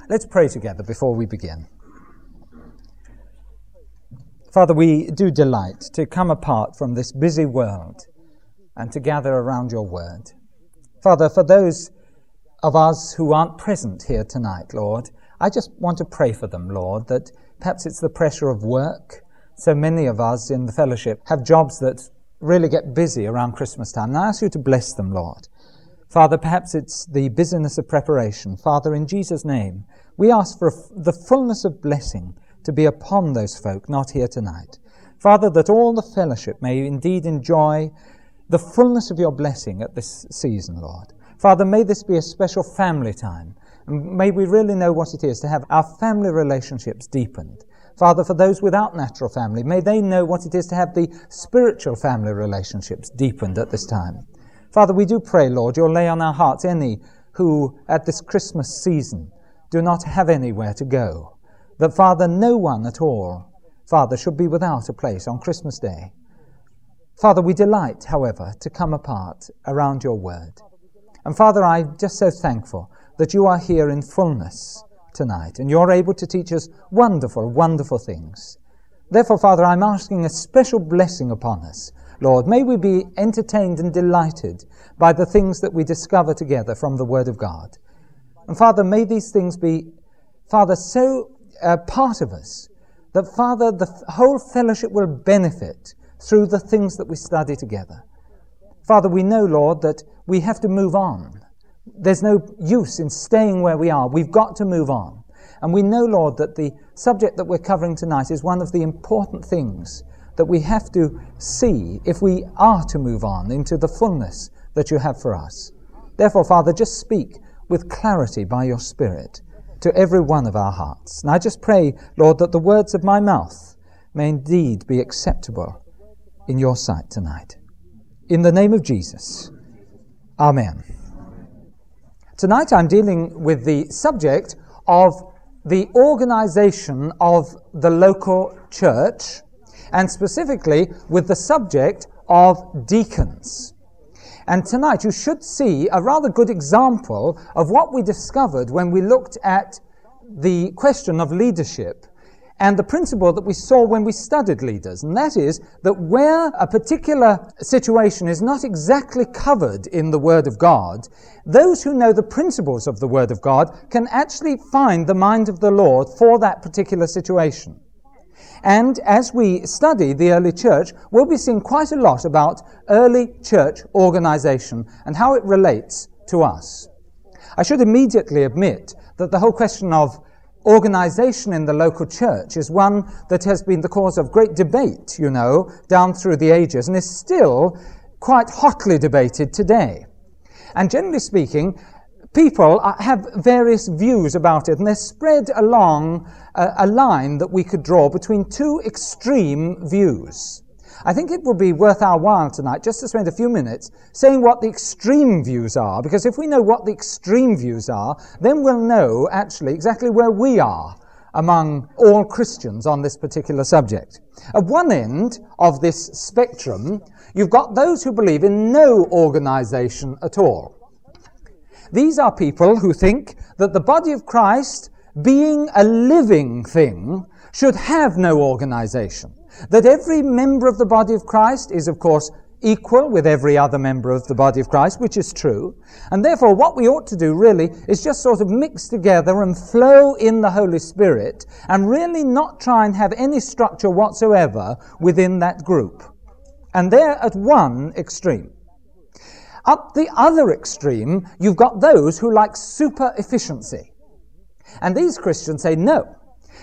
Let's pray together before we begin. Father, we do delight to come apart from this busy world and to gather around your word. Father, for those of us who aren't present here tonight, Lord, I just want to pray for them, Lord, that perhaps it's the pressure of work. So many of us in the fellowship have jobs that really get busy around Christmas time. And I ask you to bless them, Lord. Father, perhaps it's the busyness of preparation. Father, in Jesus' name, we ask for the fullness of blessing to be upon those folk not here tonight. Father, that all the fellowship may indeed enjoy the fullness of your blessing at this season, Lord. Father, may this be a special family time. And may we really know what it is to have our family relationships deepened. Father, for those without natural family, may they know what it is to have the spiritual family relationships deepened at this time. Father, we do pray, Lord, you'll lay on our hearts any who at this Christmas season do not have anywhere to go. That, Father, no one at all, Father, should be without a place on Christmas Day. Father, we delight, however, to come apart around your word. And Father, I'm just so thankful that you are here in fullness tonight and you're able to teach us wonderful, wonderful things. Therefore, Father, I'm asking a special blessing upon us. Lord, may we be entertained and delighted by the things that we discover together from the Word of God. And Father, may these things be, Father, so part of us that, Father, the whole fellowship will benefit through the things that we study together. Father, we know, Lord, that we have to move on. There's no use in staying where we are. We've got to move on. And we know, Lord, that the subject that we're covering tonight is one of the important things that we have to see if we are to move on into the fullness that you have for us. Therefore, Father, just speak with clarity by your Spirit to every one of our hearts. And I just pray, Lord, that the words of my mouth may indeed be acceptable in your sight tonight. In the name of Jesus, Amen. Tonight I'm dealing with the subject of the organization of the local church, and specifically with the subject of deacons. And tonight you should see a rather good example of what we discovered when we looked at the question of leadership and the principle that we saw when we studied leaders. And that is that where a particular situation is not exactly covered in the Word of God, those who know the principles of the Word of God can actually find the mind of the Lord for that particular situation. And as we study the early church, we'll be seeing quite a lot about early church organization and how it relates to us. I should immediately admit that the whole question of organization in the local church is one that has been the cause of great debate, down through the ages, and is still quite hotly debated today. And generally speaking, people have various views about it, and they're spread along a line that we could draw between two extreme views. I think it will be worth our while tonight just to spend a few minutes saying what the extreme views are, because if we know what the extreme views are, then we'll know actually exactly where we are among all Christians on this particular subject. At one end of this spectrum, you've got those who believe in no organization at all. These are people who think that the body of Christ, being a living thing, should have no organization. That every member of the body of Christ is, of course, equal with every other member of the body of Christ, which is true. And therefore, what we ought to do really is just sort of mix together and flow in the Holy Spirit and really not try and have any structure whatsoever within that group. And they're at one extreme. Up the other extreme, you've got those who like super efficiency. And these Christians say, no.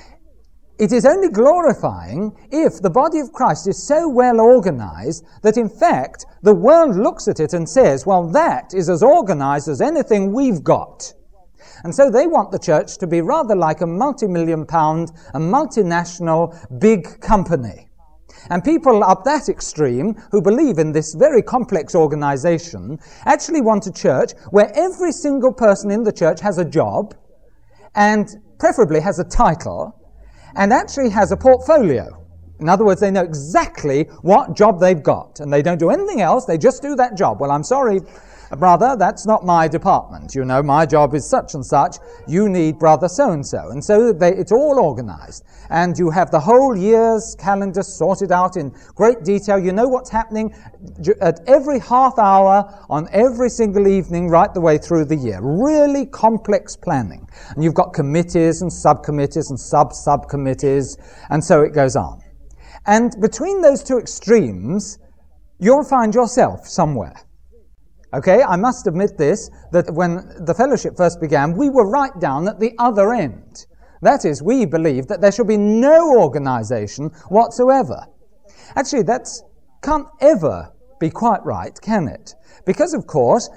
It is only glorifying if the body of Christ is so well organized that, in fact, the world looks at it and says, well, that is as organized as anything we've got. And so they want the church to be rather like a multi-million-pound, a multinational big company. And people up that extreme who believe in this very complex organization actually want a church where every single person in the church has a job and preferably has a title and actually has a portfolio. In other words, they know exactly what job they've got and they don't do anything else, they just do that job. Well, I'm sorry, Brother, that's not my department. You know, my job is such and such. You need brother so-and-so. And so it's all organized. And you have the whole year's calendar sorted out in great detail. You know what's happening at every half hour on every single evening right the way through the year. Really complex planning. And you've got committees and subcommittees and sub-subcommittees, and so it goes on. And between those two extremes, you'll find yourself somewhere. Okay, I must admit this, that when the fellowship first began, we were right down at the other end. That is, we believed that there should be no organization whatsoever. Actually, that can't ever be quite right, can it? Because, of course,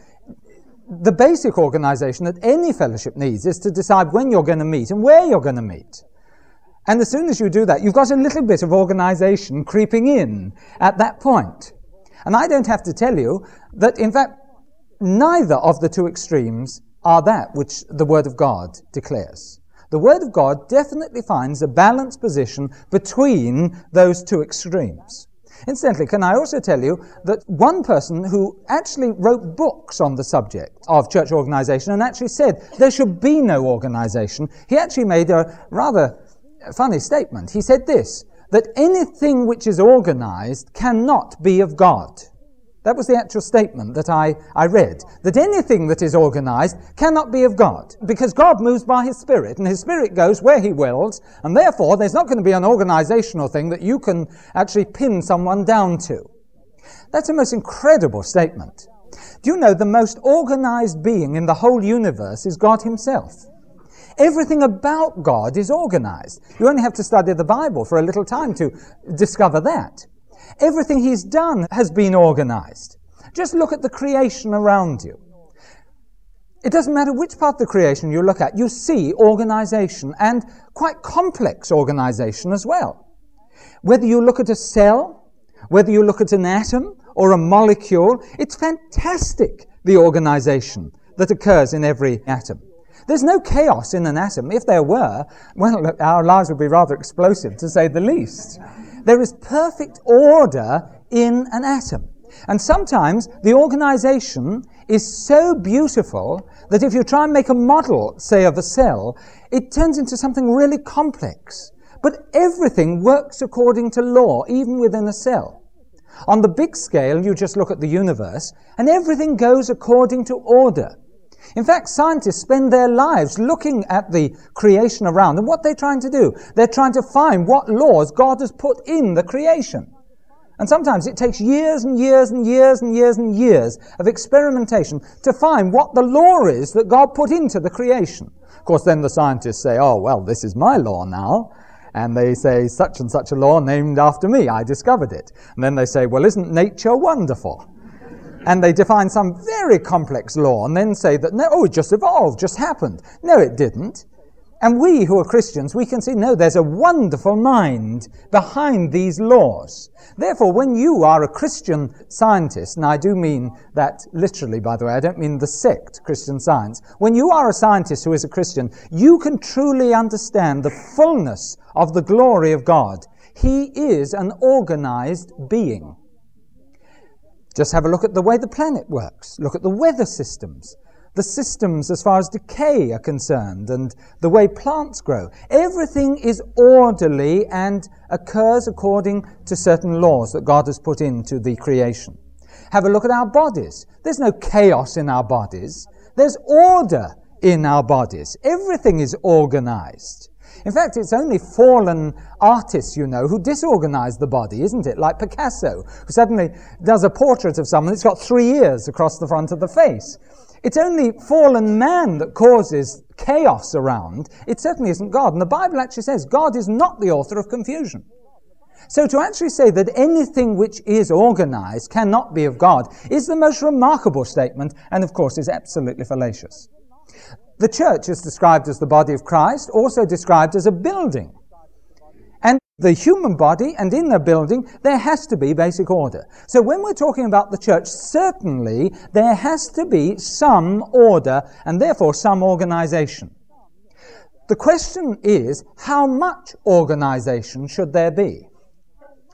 the basic organization that any fellowship needs is to decide when you're going to meet and where you're going to meet. And as soon as you do that, you've got a little bit of organization creeping in at that point. And I don't have to tell you that, in fact, neither of the two extremes are that which the Word of God declares. The Word of God definitely finds a balanced position between those two extremes. Incidentally, can I also tell you that one person who actually wrote books on the subject of church organization and actually said there should be no organization, he actually made a rather funny statement. He said this, that anything which is organized cannot be of God. That was the actual statement that I read, that anything that is organized cannot be of God, because God moves by His Spirit, and His Spirit goes where He wills, and therefore there's not going to be an organizational thing that you can actually pin someone down to. That's a most incredible statement. Do you know the most organized being in the whole universe is God Himself? Everything about God is organized. You only have to study the Bible for a little time to discover that. Everything He's done has been organized. Just look at the creation around you. It doesn't matter which part of the creation you look at, you see organization, and quite complex organization as well. Whether you look at a cell, whether you look at an atom or a molecule, it's fantastic, the organization that occurs in every atom. There's no chaos in an atom. If there were, well, our lives would be rather explosive, to say the least. There is perfect order in an atom. And sometimes the organization is so beautiful that if you try and make a model, say, of a cell, it turns into something really complex. But everything works according to law, even within a cell. On the big scale, you just look at the universe, and everything goes according to order. In fact, scientists spend their lives looking at the creation around, and what they're trying to do, they're trying to find what laws God has put in the creation. And sometimes it takes years and years and years and years and years of experimentation to find what the law is that God put into the creation. Of course, then the scientists say, oh, well, this is my law now. And they say, such and such a law named after me, I discovered it. And then they say, well, isn't nature wonderful? And they define some very complex law and then say that, no, oh, it just evolved, just happened. No, it didn't. And we who are Christians, we can see, no, there's a wonderful mind behind these laws. Therefore, when you are a Christian scientist, and I do mean that literally, by the way, I don't mean the sect Christian Science. When you are a scientist who is a Christian, you can truly understand the fullness of the glory of God. He is an organized being. Just have a look at the way the planet works. Look at the weather systems. The systems as far as decay are concerned, and the way plants grow. Everything is orderly and occurs according to certain laws that God has put into the creation. Have a look at our bodies. There's no chaos in our bodies. There's order in our bodies. Everything is organized. In fact, it's only fallen artists, you know, who disorganize the body, isn't it? Like Picasso, who suddenly does a portrait of someone that's got 3 ears across the front of the face. It's only fallen man that causes chaos around. It certainly isn't God. And the Bible actually says God is not the author of confusion. So to actually say that anything which is organized cannot be of God is the most remarkable statement, and of course is absolutely fallacious. The church is described as the body of Christ, also described as a building. And the human body, and in the building, there has to be basic order. So when we're talking about the church, certainly there has to be some order and therefore some organization. The question is, how much organization should there be?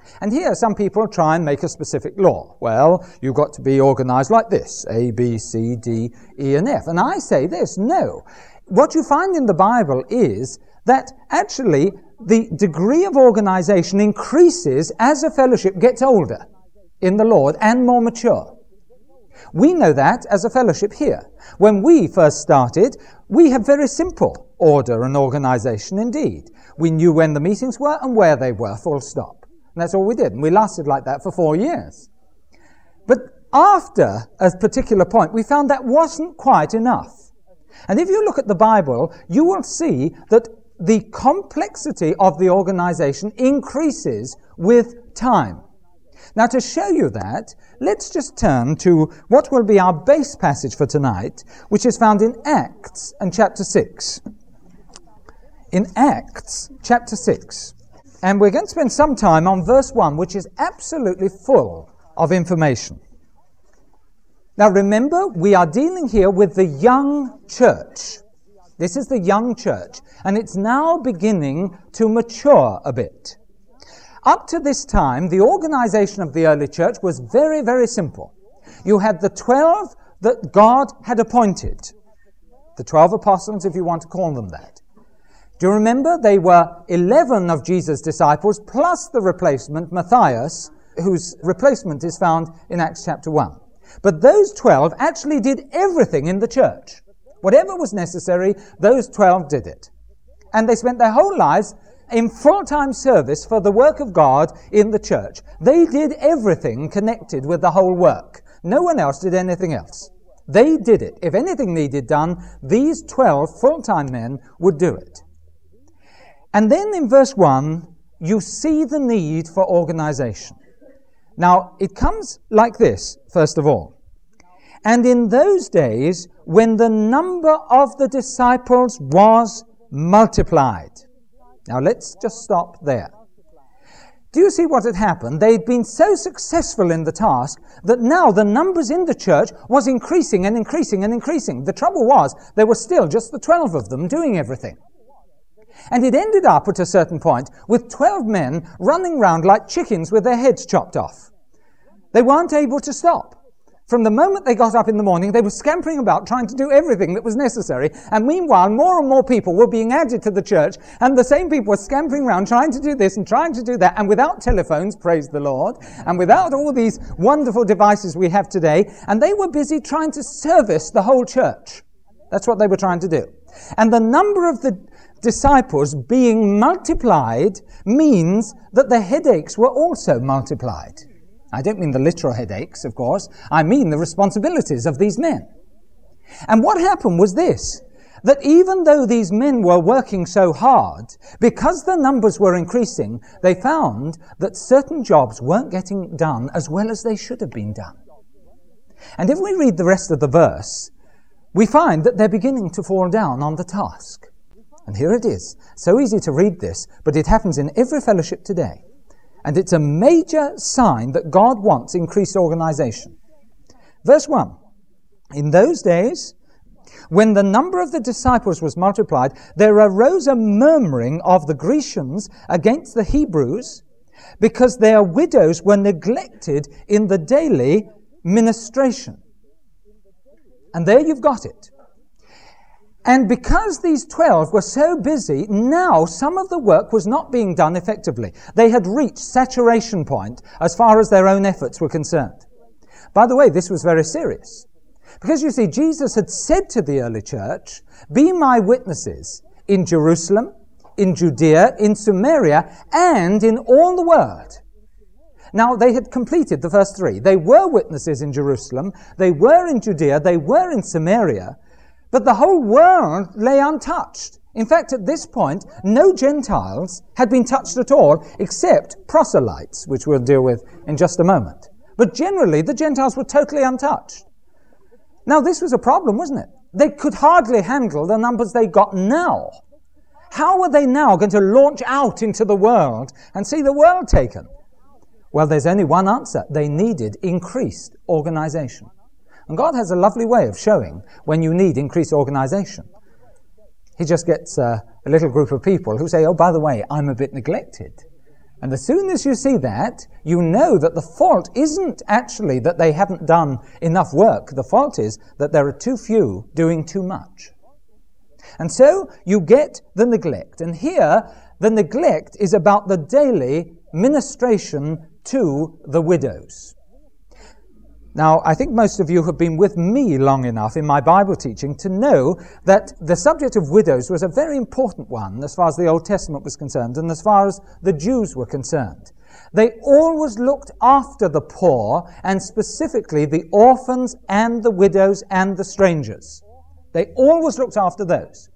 And here some people try and make a specific law. Well, you've got to be organized like this, A, B, C, D, E, and F. And I say this, no. What you find in the Bible is that actually the degree of organization increases as a fellowship gets older in the Lord and more mature. We know that as a fellowship here. When we first started, we had very simple order and organization indeed. We knew when the meetings were and where they were, full stop. And that's all we did. And we lasted like that for 4 years. But after a particular point, we found that wasn't quite enough. And if you look at the Bible, you will see that the complexity of the organization increases with time. Now, to show you that, let's just turn to what will be our base passage for tonight, which is found in Acts and chapter 6. In Acts chapter 6. And we're going to spend some time on verse 1, which is absolutely full of information. Now, remember, we are dealing here with the young church. This is the young church, and it's now beginning to mature a bit. Up to this time, the organization of the early church was very, very simple. You had the 12 that God had appointed. The 12 apostles, if you want to call them that. Do you remember? They were 11 of Jesus' disciples, plus the replacement, Matthias, whose replacement is found in Acts chapter 1. But those 12 actually did everything in the church. Whatever was necessary, those 12 did it. And they spent their whole lives in full-time service for the work of God in the church. They did everything connected with the whole work. No one else did anything else. They did it. If anything needed done, these 12 full-time men would do it. And then in verse 1, you see the need for organization. Now, it comes like this, first of all. And in those days, when the number of the disciples was multiplied. Now, let's just stop there. Do you see what had happened? They'd been so successful in the task that now the numbers in the church was increasing and increasing and increasing. The trouble was, there were still just the 12 of them doing everything. And it ended up at a certain point with 12 men running round like chickens with their heads chopped off. They weren't able to stop. From the moment they got up in the morning, they were scampering about trying to do everything that was necessary. And meanwhile, more and more people were being added to the church. And the same people were scampering around trying to do this and trying to do that. And without telephones, praise the Lord, and without all these wonderful devices we have today. And they were busy trying to service the whole church. That's what they were trying to do. And the number of the disciples being multiplied means that the headaches were also multiplied. I don't mean the literal headaches, of course. I mean the responsibilities of these men. And what happened was this, that even though these men were working so hard, because the numbers were increasing, they found that certain jobs weren't getting done as well as they should have been done. And if we read the rest of the verse, we find that they're beginning to fall down on the task. And here it is. So easy to read this, but it happens in every fellowship today. And it's a major sign that God wants increased organization. Verse 1. In those days, when the number of the disciples was multiplied, there arose a murmuring of the Grecians against the Hebrews, because their widows were neglected in the daily ministration. And there you've got it. And because these 12 were so busy, now some of the work was not being done effectively. They had reached saturation point as far as their own efforts were concerned. By the way, this was very serious. Because you see, Jesus had said to the early church, "Be my witnesses in Jerusalem, in Judea, in Samaria, and in all the world." Now, they had completed the first three. They were witnesses in Jerusalem, they were in Judea, they were in Samaria, but the whole world lay untouched. In fact, at this point, no Gentiles had been touched at all, except proselytes, which we'll deal with in just a moment. But generally, the Gentiles were totally untouched. Now, this was a problem, wasn't it? They could hardly handle the numbers they got now. How were they now going to launch out into the world and see the world taken? Well, there's only one answer. They needed increased organization. And God has a lovely way of showing when you need increased organization. He just gets a little group of people who say, "Oh, by the way, I'm a bit neglected. And as soon as you see that, you know that the fault isn't actually that they haven't done enough work. The fault is that there are too few doing too much. And so you get the neglect. And here, the neglect is about the daily ministration to the widows. Now, I think most of you have been with me long enough in my Bible teaching to know that the subject of widows was a very important one as far as the Old Testament was concerned and as far as the Jews were concerned. They always looked after the poor, and specifically the orphans and the widows and the strangers. They always looked after those.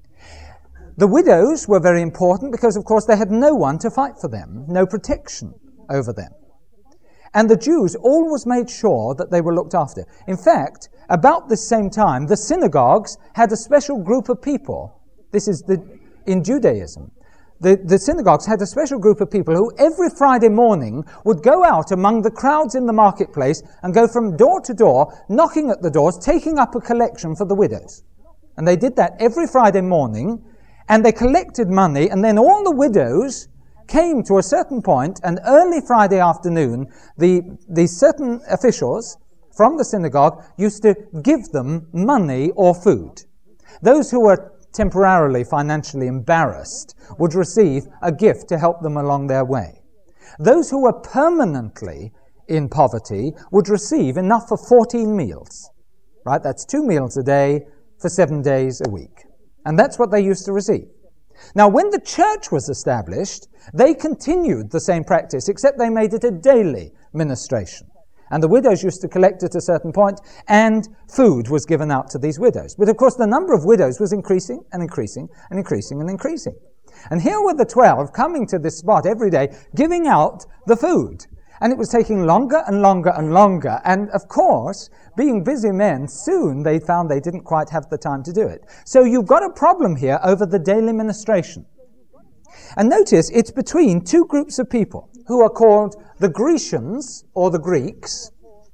The widows were very important because, of course, they had no one to fight for them, no protection over them. And the Jews always made sure that they were looked after. In fact, about this same time, the synagogues had a special group of people. This is in Judaism. The synagogues had a special group of people who every Friday morning would go out among the crowds in the marketplace and go from door to door, knocking at the doors, taking up a collection for the widows. And they did that every Friday morning, and they collected money, and then all the widows came to a certain point, and early Friday afternoon, the certain officials from the synagogue used to give them money or food. Those who were temporarily financially embarrassed would receive a gift to help them along their way. Those who were permanently in poverty would receive enough for 14 meals. Right? That's 2 meals a day for 7 days a week. And that's what they used to receive. Now, when the church was established, they continued the same practice, except they made it a daily ministration. And the widows used to collect at a certain point, and food was given out to these widows. But of course, the number of widows was increasing and increasing and increasing and increasing. And here were the 12 coming to this spot every day, giving out the food. And it was taking longer and longer and longer. And of course, being busy men, soon they found they didn't quite have the time to do it. So you've got a problem here over the daily ministration. And notice it's between two groups of people who are called the Grecians, or the Greeks,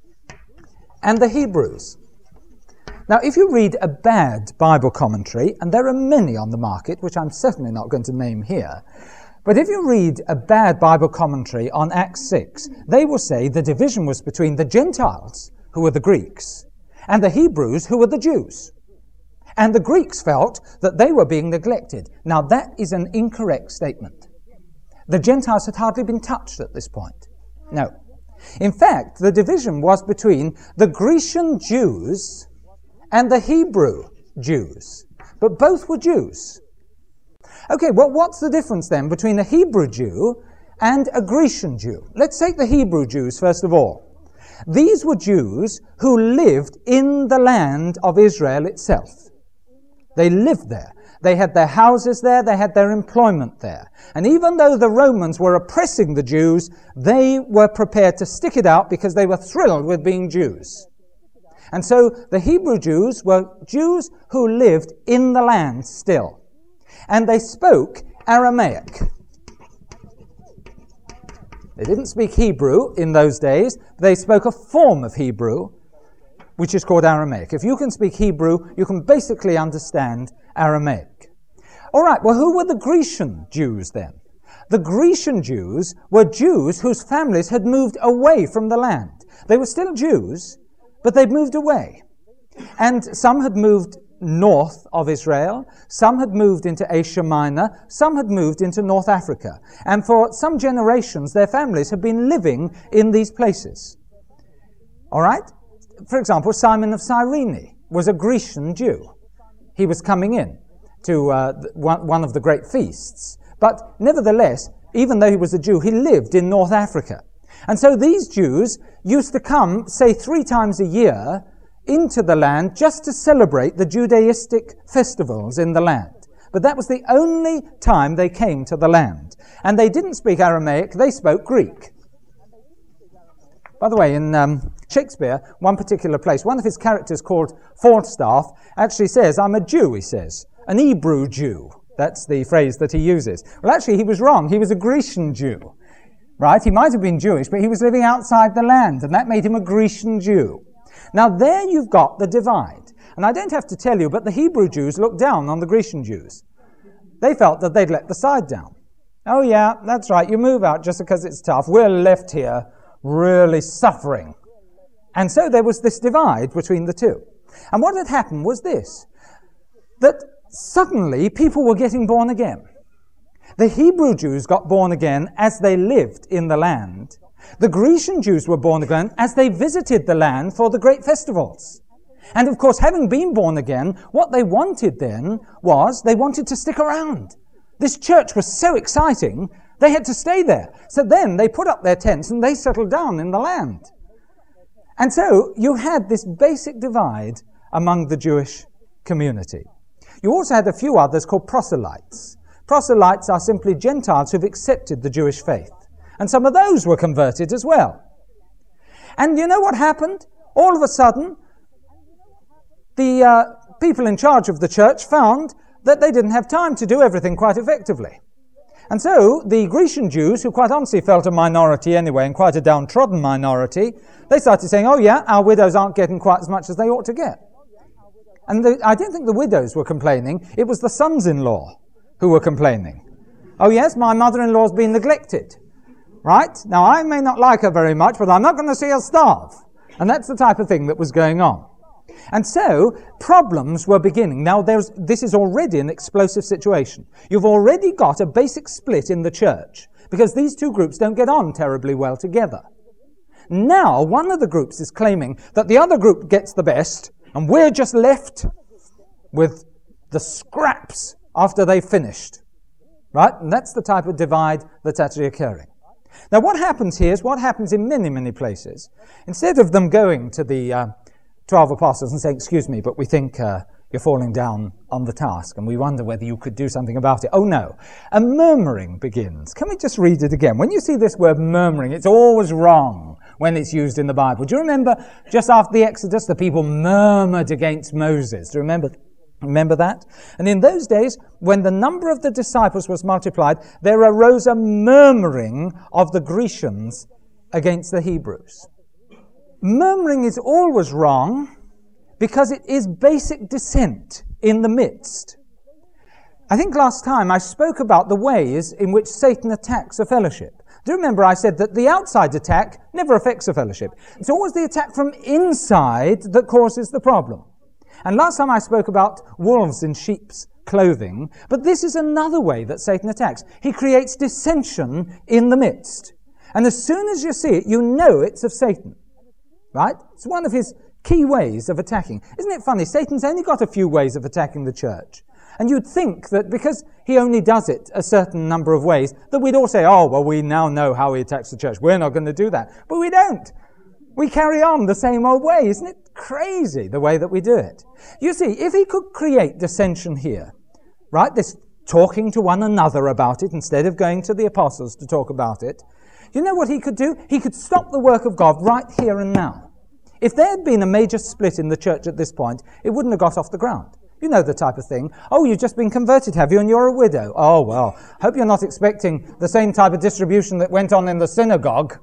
and the Hebrews. Now, if you read a bad Bible commentary, and there are many on the market, which I'm certainly not going to name here, but if you read a bad Bible commentary on Acts 6, they will say the division was between the Gentiles, who were the Greeks, and the Hebrews, who were the Jews. And the Greeks felt that they were being neglected. Now, that is an incorrect statement. The Gentiles had hardly been touched at this point. No. In fact, the division was between the Grecian Jews and the Hebrew Jews. But both were Jews. Okay, well, what's the difference then between a Hebrew Jew and a Grecian Jew? Let's take the Hebrew Jews first of all. These were Jews who lived in the land of Israel itself. They lived there. They had their houses there. They had their employment there. And even though the Romans were oppressing the Jews, they were prepared to stick it out because they were thrilled with being Jews. And so the Hebrew Jews were Jews who lived in the land still. And they spoke Aramaic. They didn't speak Hebrew in those days. They spoke a form of Hebrew, which is called Aramaic. If you can speak Hebrew, you can basically understand Aramaic. All right, well, who were the Grecian Jews then? The Grecian Jews were Jews whose families had moved away from the land. They were still Jews, but they'd moved away. And some had moved north of Israel, some had moved into Asia Minor, some had moved into North Africa. And for some generations, their families had been living in these places. All right? For example, Simon of Cyrene was a Grecian Jew. He was coming in to one of the great feasts. But nevertheless, even though he was a Jew, he lived in North Africa. And so these Jews used to come, say, 3 times a year into the land just to celebrate the Judaistic festivals in the land. But that was the only time they came to the land. And they didn't speak Aramaic, they spoke Greek. By the way, in Shakespeare, one particular place, one of his characters called Falstaff actually says, "I'm a Jew," he says. "An Hebrew Jew." That's the phrase that he uses. Well, actually, he was wrong. He was a Grecian Jew. Right? He might have been Jewish, but he was living outside the land, and that made him a Grecian Jew. Now, there you've got the divide. And I don't have to tell you, but the Hebrew Jews looked down on the Grecian Jews. They felt that they'd let the side down. Oh yeah, that's right, you move out just because it's tough. We're left here really suffering. And so there was this divide between the two. And what had happened was this, that suddenly people were getting born again. The Hebrew Jews got born again as they lived in the land. The Grecian Jews were born again as they visited the land for the great festivals. And of course, having been born again, what they wanted then was they wanted to stick around. This church was so exciting, they had to stay there. So then they put up their tents and they settled down in the land. And so you had this basic divide among the Jewish community. You also had a few others called proselytes. Proselytes are simply Gentiles who've accepted the Jewish faith. And some of those were converted as well. And you know what happened? All of a sudden, the people in charge of the church found that they didn't have time to do everything quite effectively. And so the Grecian Jews, who quite honestly felt a minority anyway, and quite a downtrodden minority, they started saying, oh yeah, our widows aren't getting quite as much as they ought to get. And I don't think the widows were complaining, it was the sons-in-law who were complaining. Oh yes, my mother-in-law's been neglected. Right? Now I may not like her very much, but I'm not going to see her starve. And that's the type of thing that was going on. And so, problems were beginning. Now, this is already an explosive situation. You've already got a basic split in the church, because these two groups don't get on terribly well together. Now, one of the groups is claiming that the other group gets the best, and we're just left with the scraps after they've finished. Right? And that's the type of divide that's actually occurring. Now, what happens here is what happens in many, many places. Instead of them going to the 12 apostles and saying, excuse me, but we think you're falling down on the task, and we wonder whether you could do something about it. Oh no, a murmuring begins. Can we just read it again? When you see this word murmuring, it's always wrong when it's used in the Bible. Do you remember just after the Exodus, the people murmured against Moses? Do you remember that? And in those days, when the number of the disciples was multiplied, there arose a murmuring of the Grecians against the Hebrews. Murmuring is always wrong because it is basic dissent in the midst. I think last time I spoke about the ways in which Satan attacks a fellowship. Do you remember I said that the outside attack never affects a fellowship? It's always the attack from inside that causes the problem. And last time I spoke about wolves in sheep's clothing, but this is another way that Satan attacks. He creates dissension in the midst. And as soon as you see it, you know it's of Satan. Right? It's one of his key ways of attacking. Isn't it funny? Satan's only got a few ways of attacking the church. And you'd think that because he only does it a certain number of ways, that we'd all say, oh, well, we now know how he attacks the church. We're not going to do that. But we don't. We carry on the same old way. Isn't it crazy, the way that we do it? You see, if he could create dissension here, right, this talking to one another about it instead of going to the apostles to talk about it, you know what he could do? He could stop the work of God right here and now. If there had been a major split in the church at this point, it wouldn't have got off the ground. You know the type of thing. Oh, you've just been converted, have you? And you're a widow. Oh, well, hope you're not expecting the same type of distribution that went on in the synagogue.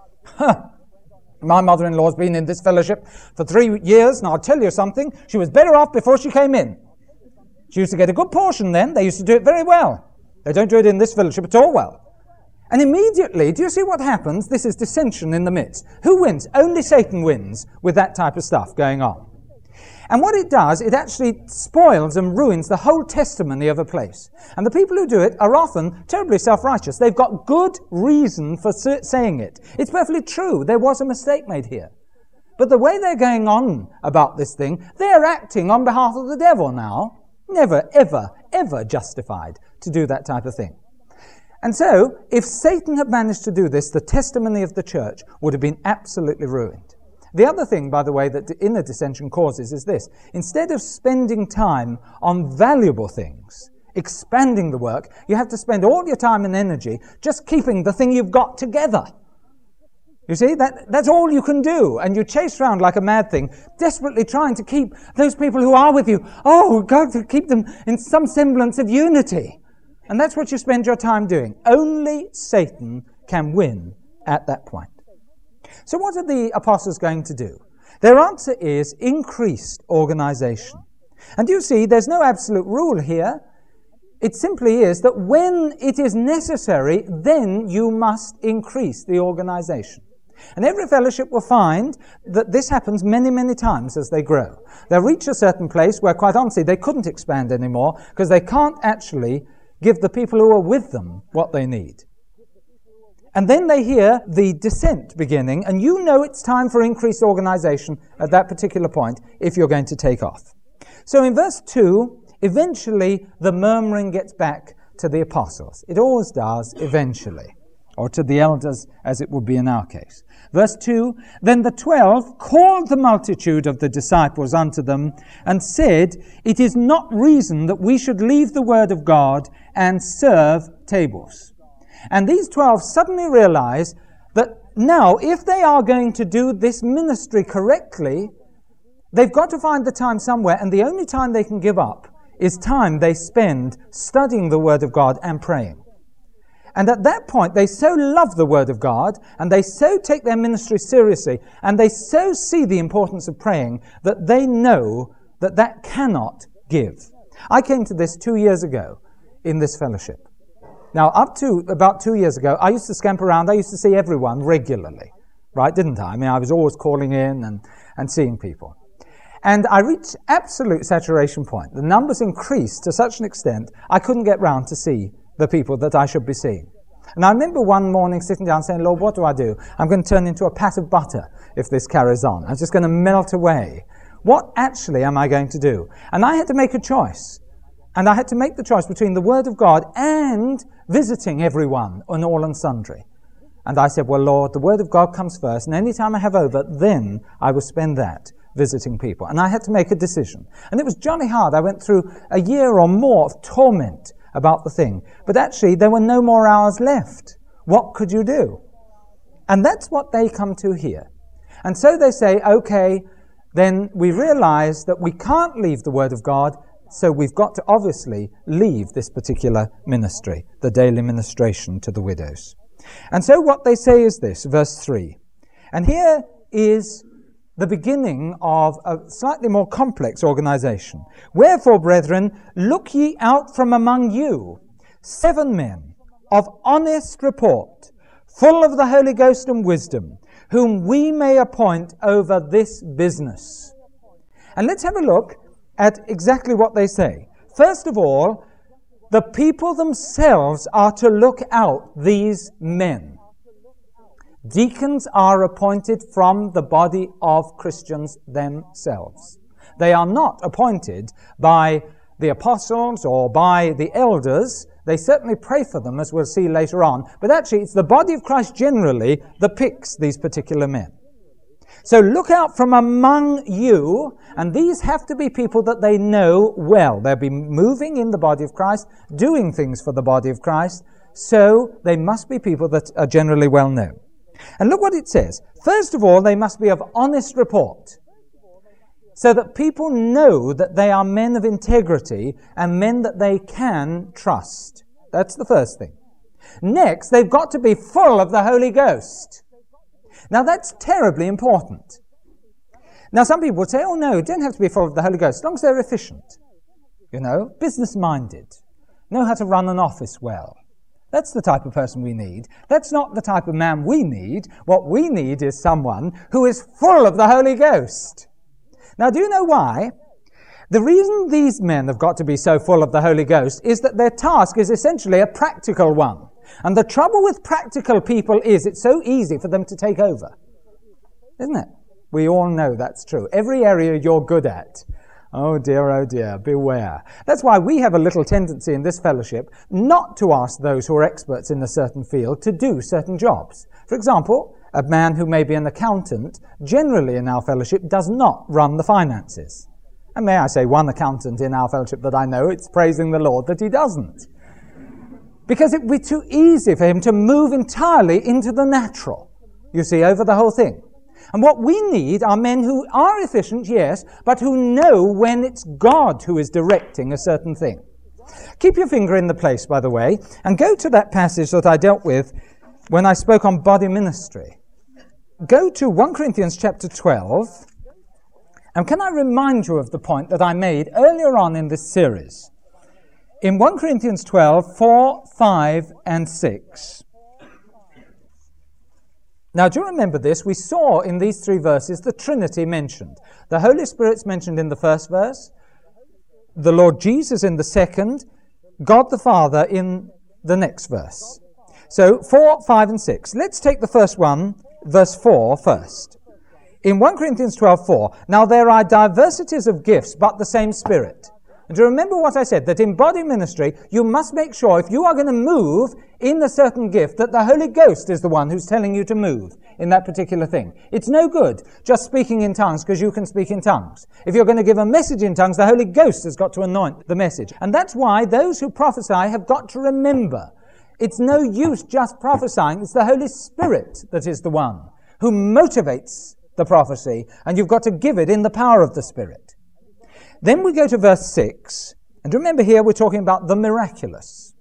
My mother-in-law's been in this fellowship for 3 years, and I'll tell you something, she was better off before she came in. She used to get a good portion then. They used to do it very well. They don't do it in this fellowship at all well. And immediately, do you see what happens? This is dissension in the midst. Who wins? Only Satan wins with that type of stuff going on. And what it does, it actually spoils and ruins the whole testimony of a place. And the people who do it are often terribly self-righteous. They've got good reason for saying it. It's perfectly true. There was a mistake made here. But the way they're going on about this thing, they're acting on behalf of the devil now. Never, ever, ever justified to do that type of thing. And so, if Satan had managed to do this, the testimony of the church would have been absolutely ruined. The other thing, by the way, that the inner dissension causes is this. Instead of spending time on valuable things, expanding the work, you have to spend all your time and energy just keeping the thing you've got together. You see, that's all you can do. And you chase around like a mad thing, desperately trying to keep those people who are with you, God, to keep them in some semblance of unity. And that's what you spend your time doing. Only Satan can win at that point. So what are the apostles going to do? Their answer is increased organization. And you see, there's no absolute rule here. It simply is that when it is necessary, then you must increase the organization. And every fellowship will find that this happens many, many times as they grow. They'll reach a certain place where, quite honestly, they couldn't expand anymore because they can't actually give the people who are with them what they need. And then they hear the descent beginning, and you know it's time for increased organization at that particular point if you're going to take off. So in verse 2, eventually the murmuring gets back to the apostles. It always does eventually, or to the elders as it would be in our case. Verse 2, then the 12 called the multitude of the disciples unto them and said, it is not reason that we should leave the word of God and serve tables. And these 12 suddenly realize that now, if they are going to do this ministry correctly, they've got to find the time somewhere, and the only time they can give up is time they spend studying the Word of God and praying. And at that point, they so love the Word of God, and they so take their ministry seriously, and they so see the importance of praying, that they know that that cannot give. I came to this 2 years ago in this fellowship. Now, up to about 2 years ago, I used to scamper around. I used to see everyone regularly, right, didn't I? I mean, I was always calling in and seeing people. And I reached absolute saturation point. The numbers increased to such an extent, I couldn't get round to see the people that I should be seeing. And I remember one morning sitting down saying, Lord, what do I do? I'm going to turn into a pat of butter if this carries on. I'm just going to melt away. What actually am I going to do? And I had to make a choice. And I had to make the choice between the Word of God and visiting everyone and all and sundry. And I said, well, Lord, the Word of God comes first, and any time I have over, then I will spend that visiting people. And I had to make a decision. And it was jolly hard. I went through a year or more of torment about the thing. But actually, there were no more hours left. What could you do? And that's what they come to here. And so they say, okay, then we realize that we can't leave the Word of God, so we've got to obviously leave this particular ministry, the daily ministration to the widows. And so what they say is this, verse 3. And here is the beginning of a slightly more complex organization. Wherefore, brethren, look ye out from among you 7 men of honest report, full of the Holy Ghost and wisdom, whom we may appoint over this business. And let's have a look at exactly what they say. First of all, the people themselves are to look out these men. Deacons are appointed from the body of Christians themselves. They are not appointed by the apostles or by the elders. They certainly pray for them, as we'll see later on. But actually, it's the body of Christ generally that picks these particular men. So look out from among you, and these have to be people that they know well. They'll be moving in the body of Christ, doing things for the body of Christ, so they must be people that are generally well known. And look what it says. First of all, they must be of honest report, so that people know that they are men of integrity and men that they can trust. That's the first thing. Next, they've got to be full of the Holy Ghost. Now, that's terribly important. Now, some people would say, oh, no, it don't have to be full of the Holy Ghost, as long as they're efficient, business-minded, know how to run an office well. That's the type of person we need. That's not the type of man we need. What we need is someone who is full of the Holy Ghost. Now, do you know why? The reason these men have got to be so full of the Holy Ghost is that their task is essentially a practical one. And the trouble with practical people is it's so easy for them to take over. Isn't it? We all know that's true. Every area you're good at, oh dear, beware. That's why we have a little tendency in this fellowship not to ask those who are experts in a certain field to do certain jobs. For example, a man who may be an accountant, generally in our fellowship, does not run the finances. And may I say, one accountant in our fellowship that I know, it's praising the Lord that he doesn't. Because it would be too easy for him to move entirely into the natural, you see, over the whole thing. And what we need are men who are efficient, yes, but who know when it's God who is directing a certain thing. Keep your finger in the place, by the way, and go to that passage that I dealt with when I spoke on body ministry. Go to 1 Corinthians chapter 12, and can I remind you of the point that I made earlier on in this series? In 1 Corinthians 12, 4, 5, and 6. Now, do you remember this? We saw in these three verses the Trinity mentioned. The Holy Spirit's mentioned in the first verse, the Lord Jesus in the second, God the Father in the next verse. So, 4, 5, and 6. Let's take the first one, verse 4 first. In 1 Corinthians 12, 4, now there are diversities of gifts, but the same Spirit. And do you remember what I said? That in body ministry, you must make sure, if you are going to move in a certain gift, that the Holy Ghost is the one who's telling you to move in that particular thing. It's no good just speaking in tongues because you can speak in tongues. If you're going to give a message in tongues, the Holy Ghost has got to anoint the message. And that's why those who prophesy have got to remember, it's no use just prophesying. It's the Holy Spirit that is the one who motivates the prophecy, and you've got to give it in the power of the Spirit. Then we go to verse 6, and remember here we're talking about the miraculous.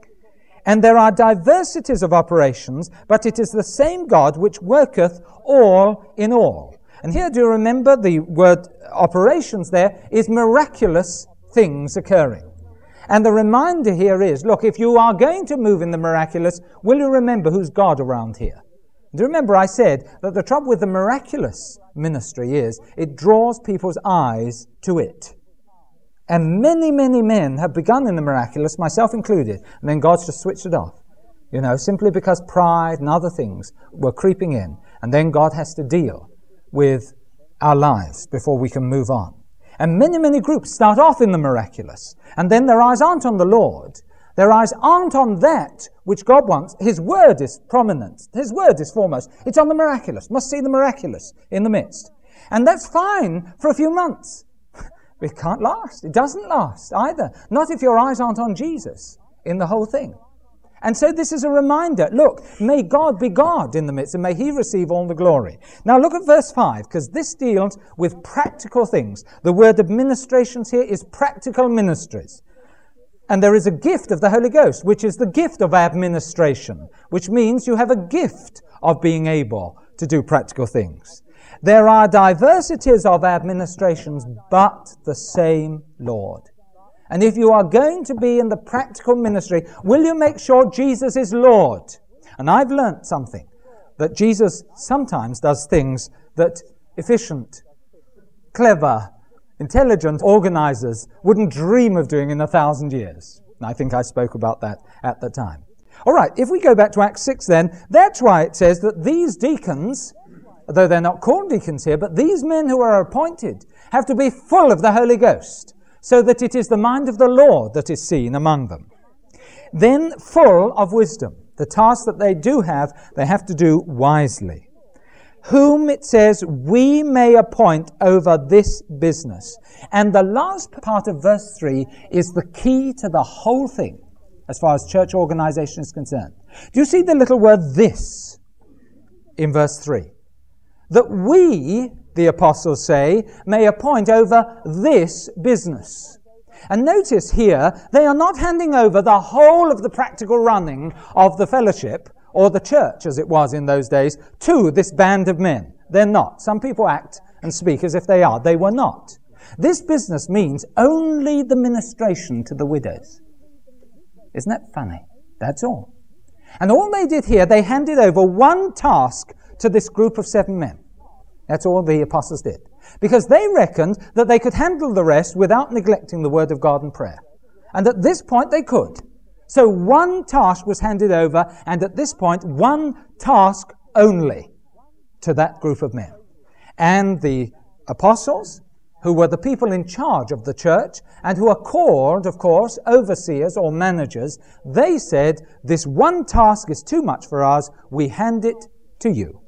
And there are diversities of operations, but it is the same God which worketh all in all. And here, do you remember the word operations there is miraculous things occurring. And the reminder here is, look, if you are going to move in the miraculous, will you remember who's God around here? Do you remember I said that the trouble with the miraculous ministry is it draws people's eyes to it. And many, many men have begun in the miraculous, myself included, and then God's just switched it off. You know, simply because pride and other things were creeping in. And then God has to deal with our lives before we can move on. And many, many groups start off in the miraculous. And then their eyes aren't on the Lord. Their eyes aren't on that which God wants. His word is prominent. His word is foremost. It's on the miraculous. Must see the miraculous in the midst. And that's fine for a few months. It can't last. It doesn't last either. Not if your eyes aren't on Jesus in the whole thing. And so this is a reminder. Look, may God be God in the midst, and may He receive all the glory. Now look at verse 5, because this deals with practical things. The word administrations here is practical ministries. And there is a gift of the Holy Ghost, which is the gift of administration, which means you have a gift of being able to do practical things. There are diversities of administrations, but the same Lord. And if you are going to be in the practical ministry, will you make sure Jesus is Lord? And I've learnt something, that Jesus sometimes does things that efficient, clever, intelligent organizers wouldn't dream of doing in 1,000 years. And I think I spoke about that at the time. All right, if we go back to Acts 6 then, that's why it says that these deacons, though they're not called deacons here, but these men who are appointed have to be full of the Holy Ghost, so that it is the mind of the Lord that is seen among them. Then full of wisdom. The task that they do have, they have to do wisely. Whom, it says, we may appoint over this business. And the last part of verse 3 is the key to the whole thing, as far as church organization is concerned. Do you see the little word this in verse 3? That we, the apostles say, may appoint over this business. And notice here, they are not handing over the whole of the practical running of the fellowship, or the church as it was in those days, to this band of men. They're not. Some people act and speak as if they are. They were not. This business means only the ministration to the widows. Isn't that funny? That's all. And all they did here, they handed over one task to this group of 7 men. That's all the apostles did. Because they reckoned that they could handle the rest without neglecting the word of God and prayer. And at this point they could. So one task was handed over, and at this point one task only to that group of men. And the apostles, who were the people in charge of the church, and who are called, of course, overseers or managers, they said, this one task is too much for us, we hand it to you.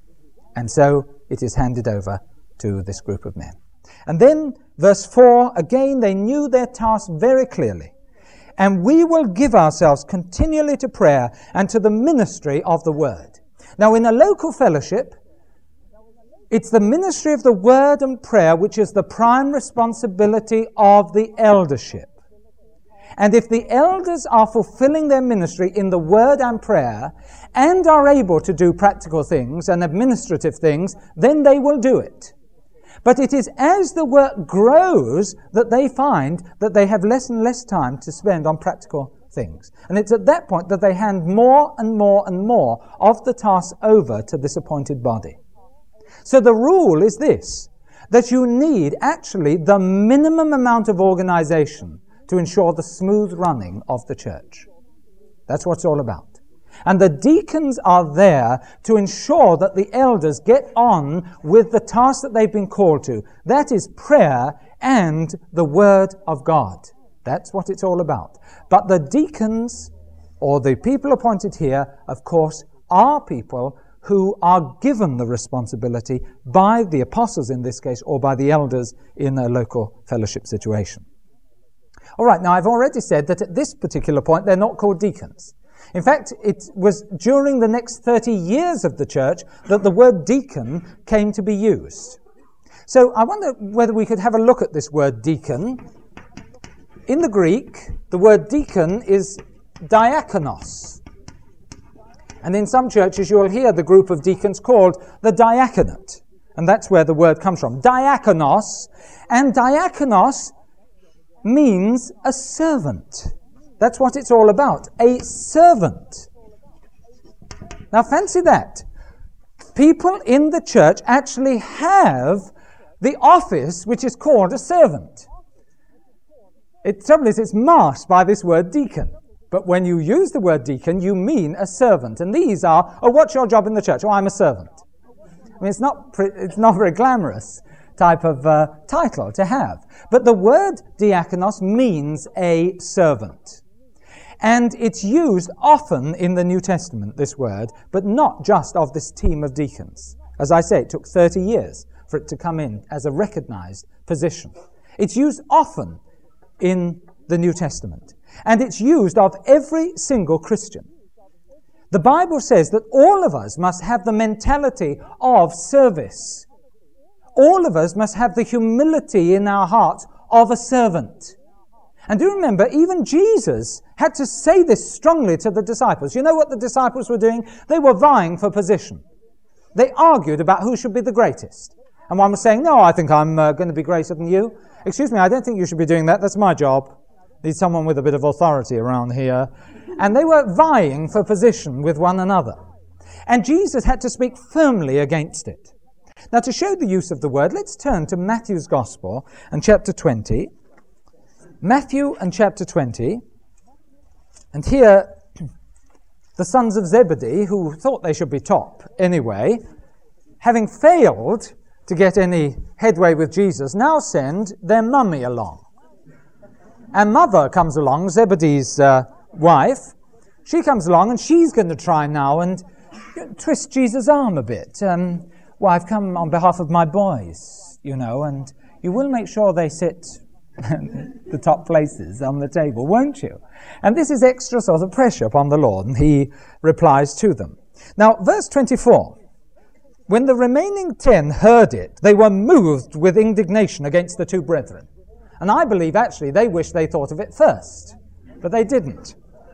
And so it is handed over to this group of men. And then, verse 4, again, they knew their task very clearly. And we will give ourselves continually to prayer and to the ministry of the word. Now, in a local fellowship, it's the ministry of the word and prayer which is the prime responsibility of the eldership. And if the elders are fulfilling their ministry in the word and prayer and are able to do practical things and administrative things, then they will do it. But it is as the work grows that they find that they have less and less time to spend on practical things. And it's at that point that they hand more and more and more of the task over to this appointed body. So the rule is this, that you need actually the minimum amount of organization to ensure the smooth running of the church. That's what it's all about. And the deacons are there to ensure that the elders get on with the task that they've been called to. That is prayer and the Word of God. That's what it's all about. But the deacons, or the people appointed here, of course, are people who are given the responsibility by the apostles in this case, or by the elders in a local fellowship situation. All right, now I've already said that at this particular point they're not called deacons. In fact, it was during the next 30 years of the church that the word deacon came to be used. So I wonder whether we could have a look at this word deacon. In the Greek, the word deacon is diakonos. And in some churches you'll hear the group of deacons called the diaconate. And that's where the word comes from. Diakonos. And diakonos means a servant. That's what it's all about, a servant. Now fancy that. People in the church actually have the office which is called a servant. The trouble is it's masked by this word deacon. But when you use the word deacon, you mean a servant. And these are, oh, what's your job in the church? Oh, I'm a servant. I mean, it's not very glamorous type of title to have. But the word diakonos means a servant. And it's used often in the New Testament, this word, but not just of this team of deacons. As I say, it took 30 years for it to come in as a recognized position. It's used often in the New Testament. And it's used of every single Christian. The Bible says that all of us must have the mentality of service. All of us must have the humility in our hearts of a servant. And do remember, even Jesus had to say this strongly to the disciples. You know what the disciples were doing? They were vying for position. They argued about who should be the greatest. And one was saying, no, I think I'm going to be greater than you. Excuse me, I don't think you should be doing that. That's my job. Need someone with a bit of authority around here. And they were vying for position with one another. And Jesus had to speak firmly against it. Now, to show the use of the word, let's turn to Matthew's Gospel and chapter 20. Matthew and chapter 20. And here, the sons of Zebedee, who thought they should be top anyway, having failed to get any headway with Jesus, now send their mummy along. And mother comes along, Zebedee's wife. She comes along and she's going to try now and twist Jesus' arm a bit. Well, I've come on behalf of my boys, you know, and you will make sure they sit the top places on the table, won't you? And this is extra sort of pressure upon the Lord, and he replies to them. Now, verse 24. When the remaining 10 heard it, they were moved with indignation against the two brethren. And I believe, actually, they wish they thought of it first, but they didn't.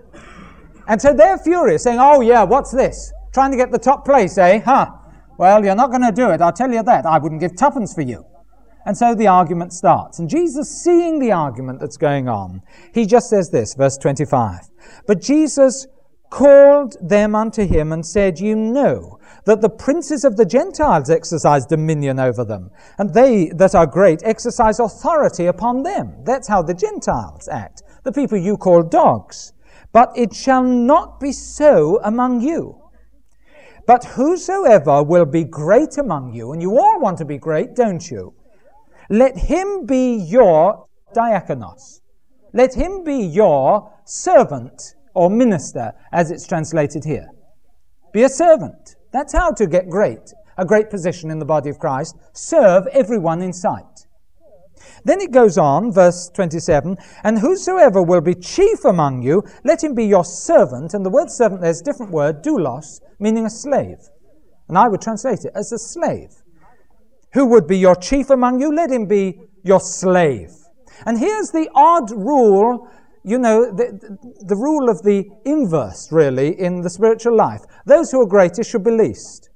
And so they're furious, saying, oh, yeah, what's this? Trying to get the top place, eh? Huh? Well, you're not going to do it, I'll tell you that. I wouldn't give tuppence for you. And so the argument starts. And Jesus, seeing the argument that's going on, he just says this, verse 25. But Jesus called them unto him and said, you know that the princes of the Gentiles exercise dominion over them, and they that are great exercise authority upon them. That's how the Gentiles act, the people you call dogs. But it shall not be so among you. But whosoever will be great among you, and you all want to be great, don't you? Let him be your diakonos. Let him be your servant or minister, as it's translated here. Be a servant. That's how to get great, a great position in the body of Christ. Serve everyone in sight. Then it goes on, verse 27, and whosoever will be chief among you, let him be your servant. And the word servant, there's a different word, doulos, meaning a slave. And I would translate it as a slave. Who would be your chief among you? Let him be your slave. And here's the odd rule, you know, the rule of the inverse, really, in the spiritual life. Those who are greatest should be least.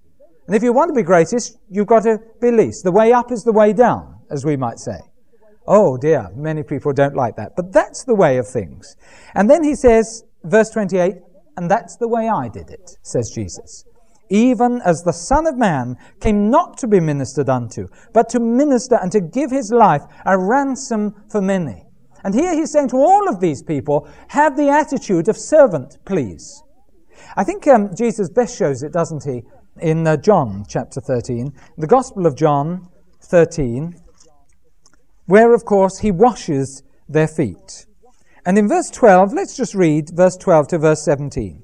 And if you want to be greatest, you've got to be least. The way up is the way down, as we might say. Oh dear, many people don't like that. But that's the way of things. And then he says, verse 28, and that's the way I did it, says Jesus. Even as the Son of Man came not to be ministered unto, but to minister and to give his life a ransom for many. And here he's saying to all of these people, have the attitude of servant, please. I think Jesus best shows it, doesn't he, in John chapter 13, the Gospel of John 13, where, of course, he washes their feet. And in verse 12, let's just read verse 12 to verse 17.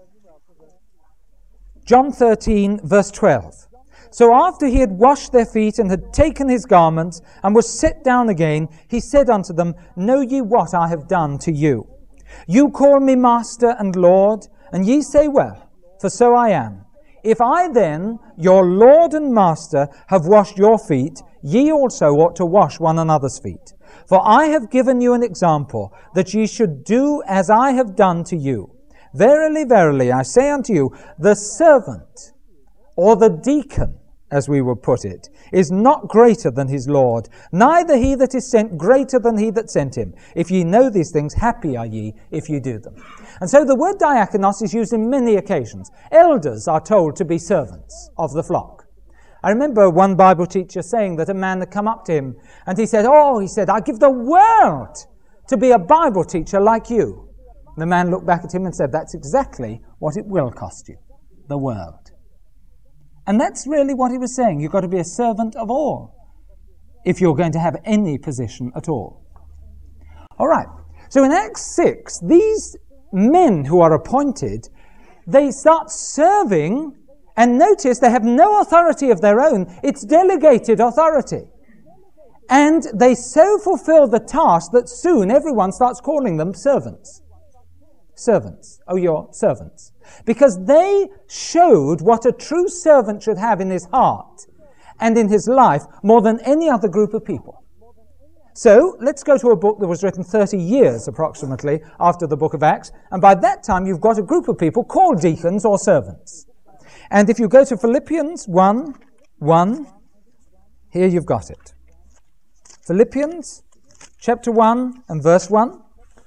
John 13, verse 12. So after he had washed their feet and had taken his garments and was set down again, he said unto them, Know ye what I have done to you? You call me Master and Lord, and ye say, Well, for so I am. If I then, your Lord and Master, have washed your feet, ye also ought to wash one another's feet. For I have given you an example, that ye should do as I have done to you. Verily, verily, I say unto you, the servant, or the deacon, as we would put it, is not greater than his Lord, neither he that is sent greater than he that sent him. If ye know these things, happy are ye if you do them. And so the word diakonos is used in many occasions. Elders are told to be servants of the flock. I remember one Bible teacher saying that a man had come up to him and he said, I give the world to be a Bible teacher like you. The man looked back at him and said, that's exactly what it will cost you, the world. And that's really what he was saying. You've got to be a servant of all if you're going to have any position at all. All right. So in Acts 6, these men who are appointed, they start serving, and notice they have no authority of their own. It's delegated authority. And they so fulfill the task that soon everyone starts calling them servants. Servants. Oh, you're servants. Because they showed what a true servant should have in his heart and in his life more than any other group of people. So, let's go to a book that was written 30 years approximately after the book of Acts, and by that time you've got a group of people called deacons or servants. And if you go to Philippians 1:1, here you've got it. Philippians chapter 1 and verse 1.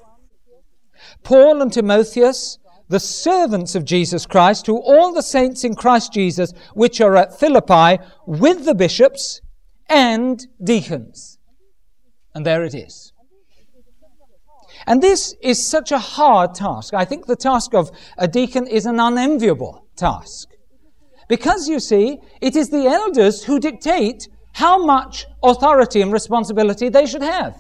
Paul and Timotheus, the servants of Jesus Christ, to all the saints in Christ Jesus, which are at Philippi, with the bishops and deacons. And there it is. And this is such a hard task. I think the task of a deacon is an unenviable task. Because, you see, it is the elders who dictate how much authority and responsibility they should have.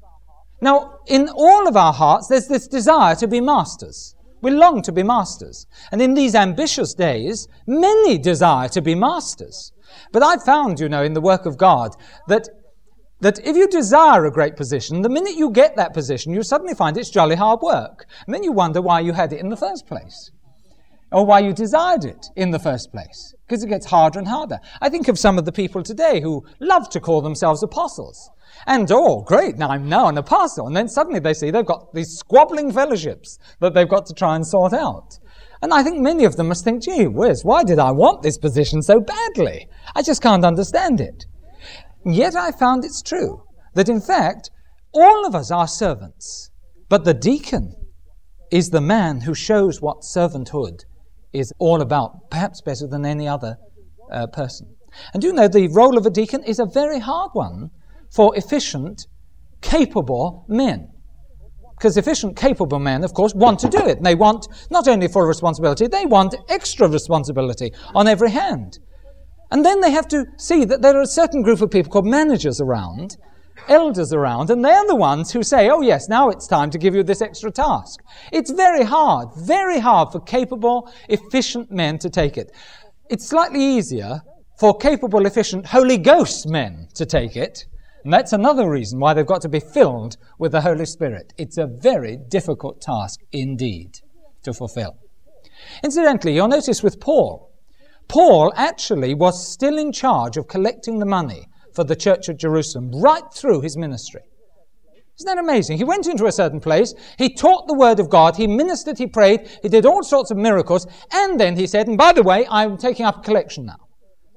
Now, in all of our hearts, there's this desire to be masters. We long to be masters. And in these ambitious days, many desire to be masters. But I've found, in the work of God, that if you desire a great position, the minute you get that position, you suddenly find it's jolly hard work. And then you wonder why you had it in the first place. Or why you desired it in the first place. Because it gets harder and harder. I think of some of the people today who love to call themselves apostles. And, great, now I'm now an apostle. And then suddenly they see they've got these squabbling fellowships that they've got to try and sort out. And I think many of them must think, gee whiz, why did I want this position so badly? I just can't understand it. Yet I found it's true that, in fact, all of us are servants. But the deacon is the man who shows what servanthood is all about, perhaps better than any other person. And the role of a deacon is a very hard one for efficient, capable men. Because efficient, capable men, of course, want to do it. And they want not only full responsibility, they want extra responsibility on every hand. And then they have to see that there are a certain group of people called managers around, elders around, and they're the ones who say, oh yes, now it's time to give you this extra task. It's very hard for capable, efficient men to take it. It's slightly easier for capable, efficient, Holy Ghost men to take it. And that's another reason why they've got to be filled with the Holy Spirit. It's a very difficult task indeed to fulfill. Incidentally, you'll notice with Paul actually was still in charge of collecting the money for the church at Jerusalem right through his ministry. Isn't that amazing? He went into a certain place, he taught the word of God, he ministered, he prayed, he did all sorts of miracles, and then he said, and by the way, I'm taking up a collection now.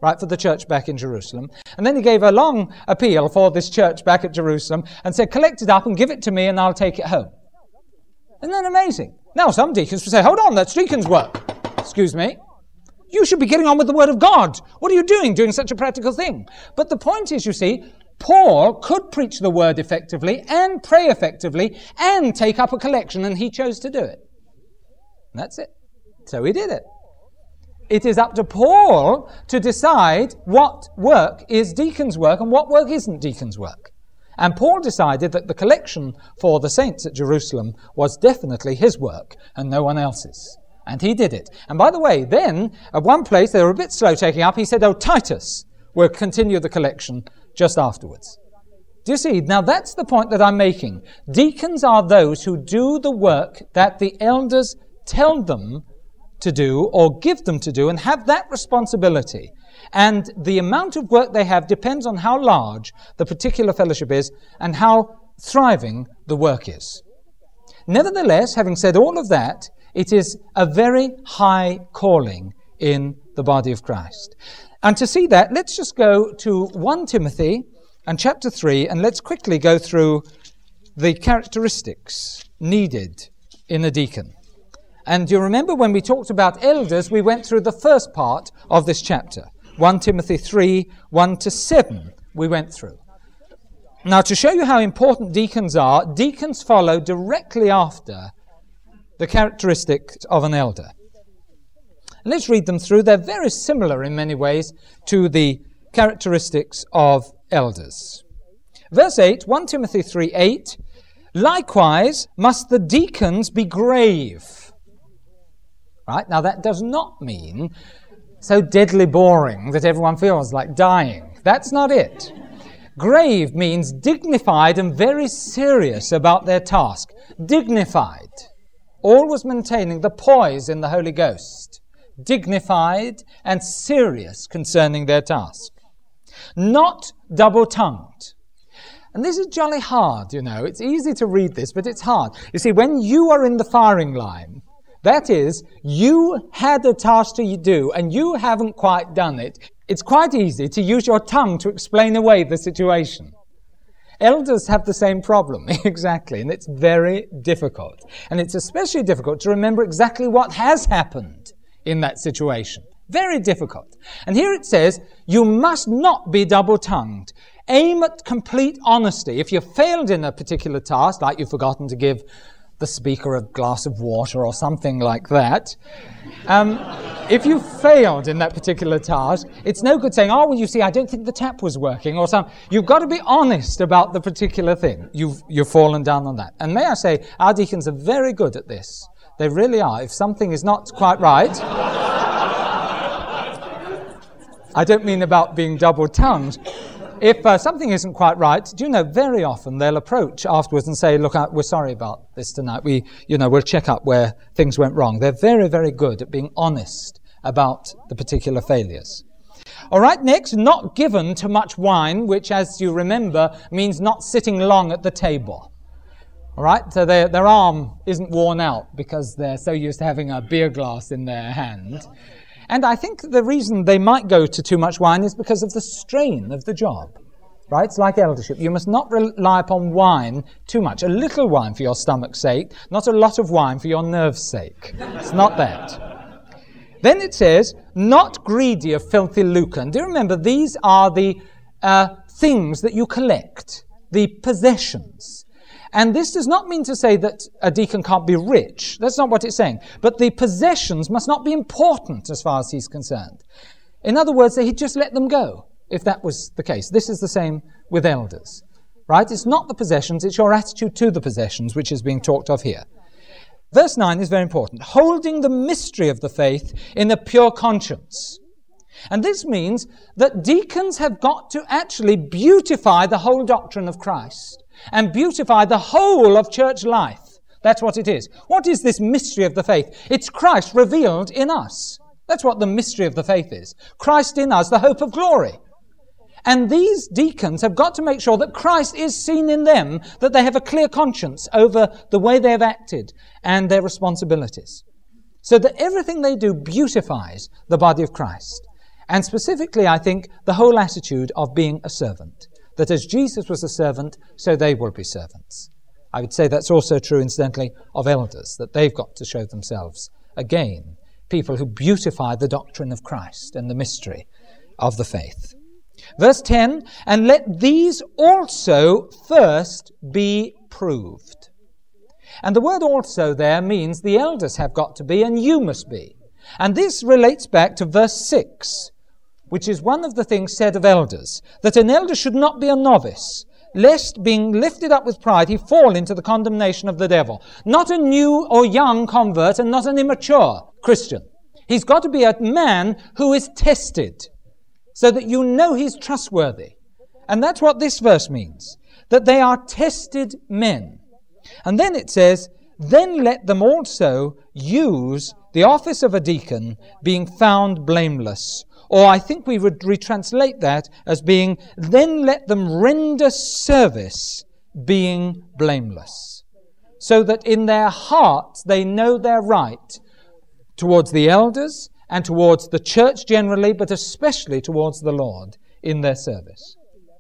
right, for the church back in Jerusalem. And then he gave a long appeal for this church back at Jerusalem and said, collect it up and give it to me and I'll take it home. Isn't that amazing? Now some deacons will say, hold on, that's deacon's work. Excuse me. You should be getting on with the Word of God. What are you doing such a practical thing? But the point is, you see, Paul could preach the Word effectively and pray effectively and take up a collection, and he chose to do it. And that's it. So he did it. It is up to Paul to decide what work is deacon's work and what work isn't deacon's work. And Paul decided that the collection for the saints at Jerusalem was definitely his work and no one else's. And he did it. And by the way, then, at one place, they were a bit slow taking up. He said, Titus will continue the collection just afterwards. Do you see? Now, that's the point that I'm making. Deacons are those who do the work that the elders tell them to do or give them to do and have that responsibility. And the amount of work they have depends on how large the particular fellowship is and how thriving the work is. Nevertheless, having said all of that, it is a very high calling in the body of Christ. And to see that, let's just go to 1 Timothy and chapter 3, and let's quickly go through the characteristics needed in a deacon. And you remember when we talked about elders, we went through the first part of this chapter. 1 Timothy 3, 1 to 7 we went through. Now, to show you how important deacons are, deacons follow directly after the characteristics of an elder. Let's read them through. They're very similar in many ways to the characteristics of elders. Verse 8, 1 Timothy 3, 8, likewise must the deacons be grave. Right? Now that does not mean so deadly boring that everyone feels like dying. That's not it. Grave means dignified and very serious about their task. Dignified. Always maintaining the poise in the Holy Ghost. Dignified and serious concerning their task. Not double-tongued. And this is jolly hard, you know. It's easy to read this, but it's hard. You see, when you are in the firing line, that is, you had a task to do and you haven't quite done it, it's quite easy to use your tongue to explain away the situation. Elders have the same problem, exactly, and it's very difficult. And it's especially difficult to remember exactly what has happened in that situation. Very difficult. And here it says, you must not be double-tongued. Aim at complete honesty. If you failed in a particular task, like you've forgotten to give the speaker a glass of water or something like that, if you failed in that particular task, it's no good saying, oh, well, you see, I don't think the tap was working or something. You've got to be honest about the particular thing. You've fallen down on that. And may I say, our deacons are very good at this. They really are. If something is not quite right, I don't mean about being double-tongued. If something isn't quite right, do you know, very often they'll approach afterwards and say, look, we're sorry about this tonight. We'll check up where things went wrong. They're very, very good at being honest about the particular failures. All right, next, not given to much wine, which, as you remember, means not sitting long at the table. All right, so their arm isn't worn out because they're so used to having a beer glass in their hand. And I think the reason they might go to too much wine is because of the strain of the job. Right? It's like eldership. You must not rely upon wine too much. A little wine for your stomach's sake, not a lot of wine for your nerves' sake. It's not that. Then it says, not greedy of filthy lucre. And do you remember, these are the things that you collect, the possessions. And this does not mean to say that a deacon can't be rich. That's not what it's saying. But the possessions must not be important as far as he's concerned. In other words, he'd just let them go, if that was the case. This is the same with elders. Right? It's not the possessions, it's your attitude to the possessions which is being talked of here. Verse 9 is very important. Holding the mystery of the faith in a pure conscience. And this means that deacons have got to actually beautify the whole doctrine of Christ and beautify the whole of church life. That's what it is. What is this mystery of the faith? It's Christ revealed in us. That's what the mystery of the faith is. Christ in us, the hope of glory. And these deacons have got to make sure that Christ is seen in them, that they have a clear conscience over the way they have acted and their responsibilities. So that everything they do beautifies the body of Christ. And specifically, I think, the whole attitude of being a servant. That as Jesus was a servant, so they will be servants. I would say that's also true, incidentally, of elders, that they've got to show themselves, again, people who beautify the doctrine of Christ and the mystery of the faith. Verse 10, and let these also first be proved. And the word also there means the elders have got to be and you must be. And this relates back to verse 6, which is one of the things said of elders, that an elder should not be a novice, lest being lifted up with pride he fall into the condemnation of the devil. Not a new or young convert and not an immature Christian. He's got to be a man who is tested, so that you know he's trustworthy. And that's what this verse means, that they are tested men. And then it says, then let them also use the office of a deacon, being found blameless. Or I think we would retranslate that as being, then let them render service, being blameless. So that in their hearts they know their right towards the elders and towards the church generally, but especially towards the Lord in their service.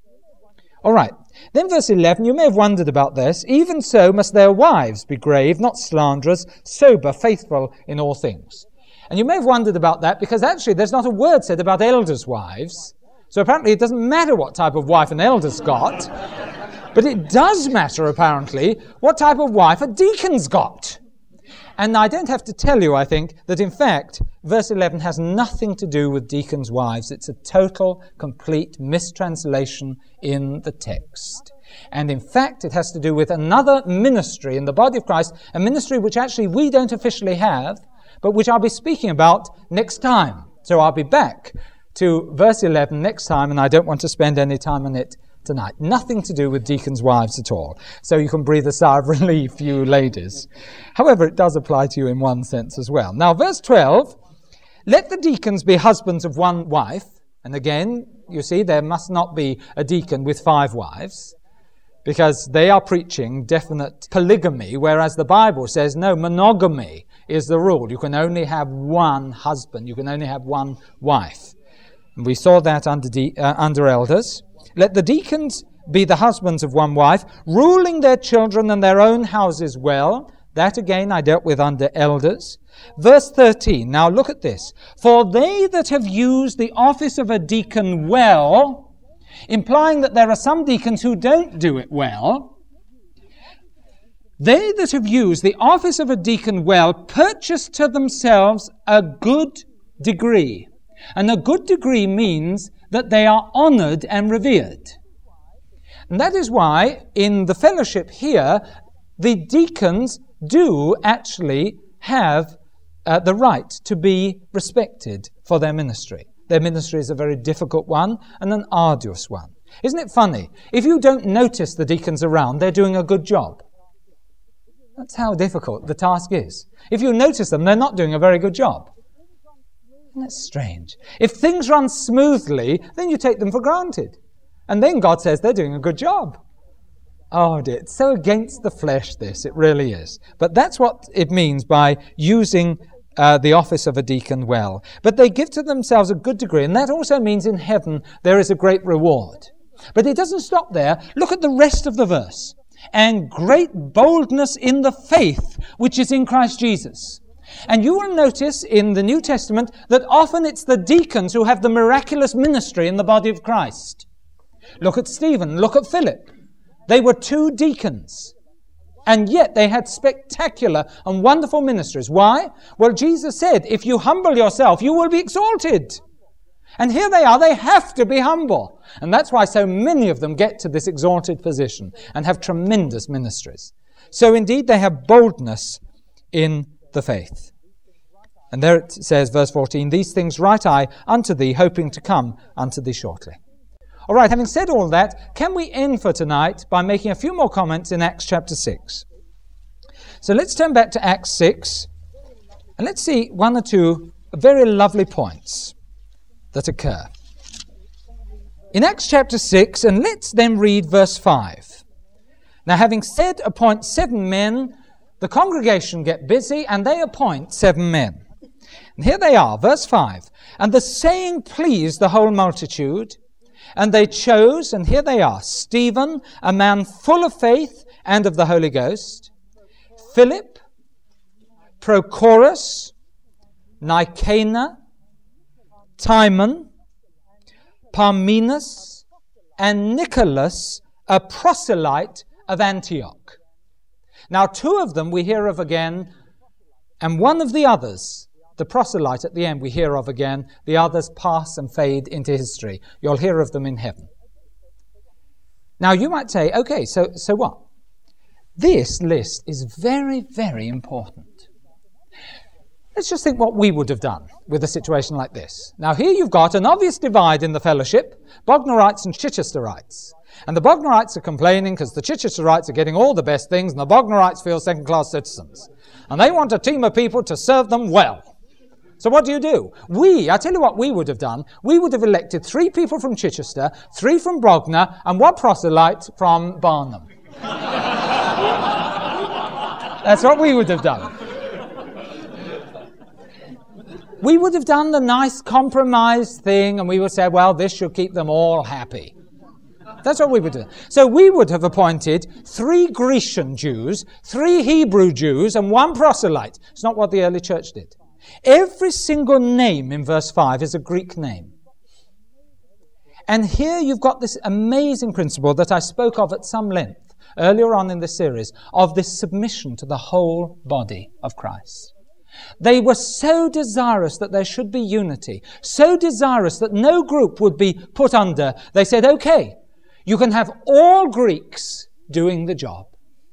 All right. Then verse 11, you may have wondered about this. Even so must their wives be grave, not slanderers, sober, faithful in all things. And you may have wondered about that because actually there's not a word said about elders' wives. So apparently it doesn't matter what type of wife an elder's got. But it does matter, apparently, what type of wife a deacon's got. And I don't have to tell you, I think, that in fact, verse 11 has nothing to do with deacons' wives. It's a total, complete mistranslation in the text. And in fact, it has to do with another ministry in the body of Christ, a ministry which actually we don't officially have, but which I'll be speaking about next time. So I'll be back to verse 11 next time, and I don't want to spend any time on it tonight. Nothing to do with deacons' wives at all. So you can breathe a sigh of relief, you ladies. However, it does apply to you in one sense as well. Now, verse 12, let the deacons be husbands of one wife. And again, you see, there must not be a deacon with 5 wives, because they are preaching definite polygamy, whereas the Bible says, no, monogamy is the rule. You can only have one husband. You can only have one wife. And we saw that under elders. Let the deacons be the husbands of one wife, ruling their children and their own houses well. That again I dealt with under elders. Verse 13, now look at this. For they that have used the office of a deacon well, implying that there are some deacons who don't do it well, they that have used the office of a deacon well purchase to themselves a good degree. And a good degree means that they are honored and revered. And that is why in the fellowship here, the deacons do actually have the right to be respected for their ministry. Their ministry is a very difficult one and an arduous one. Isn't it funny? If you don't notice the deacons around, they're doing a good job. That's how difficult the task is. If you notice them, they're not doing a very good job. Isn't that strange? If things run smoothly, then you take them for granted. And then God says they're doing a good job. Oh dear, it's so against the flesh this, it really is. But that's what it means by using the office of a deacon well. But they give to themselves a good degree, and that also means in heaven there is a great reward. But it doesn't stop there. Look at the rest of the verse. And great boldness in the faith which is in Christ Jesus. And you will notice in the New Testament that often it's the deacons who have the miraculous ministry in the body of Christ. Look at Stephen, look at Philip. They were 2 deacons, and yet they had spectacular and wonderful ministries. Why? Well, Jesus said, if you humble yourself, you will be exalted. And here they are, they have to be humble. And that's why so many of them get to this exalted position and have tremendous ministries. So indeed they have boldness in the faith. And there it says, verse 14, these things write I unto thee, hoping to come unto thee shortly. All right, having said all that, can we end for tonight by making a few more comments in Acts chapter 6? So let's turn back to Acts 6, and let's see 1 or 2 very lovely points that occur. In Acts chapter 6, and let's then read verse 5. Now, having said, appoint 7 men, the congregation get busy, and they appoint 7 men. And here they are, verse 5. And the saying pleased the whole multitude, and they chose, and here they are, Stephen, a man full of faith and of the Holy Ghost, Philip, Prochorus, Nicanor, Timon, Parmenas, and Nicholas, a proselyte of Antioch. Now, two of them we hear of again, and one of the others, the proselyte at the end, we hear of again. The others pass and fade into history. You'll hear of them in heaven. Now, you might say, okay, so what? This list is very, very important. Let's just think what we would have done with a situation like this. Now, here you've got an obvious divide in the fellowship, Bognorites and Chichesterites. And the Bognorites are complaining because the Chichesterites are getting all the best things, and the Bognorites feel second-class citizens. And they want a team of people to serve them well. So what do? I tell you what we would have done. We would have elected 3 people from Chichester, 3 from Bognor, and 1 proselyte from Barnum. That's what we would have done. We would have done the nice compromise thing, and we would say, well, this should keep them all happy. That's what we would do. So we would have appointed 3 Grecian Jews, 3 Hebrew Jews, and 1 proselyte. It's not what the early church did. Every single name in verse 5 is a Greek name. And here you've got this amazing principle that I spoke of at some length earlier on in the series, of this submission to the whole body of Christ. They were so desirous that there should be unity, so desirous that no group would be put under. They said, okay, you can have all Greeks doing the job.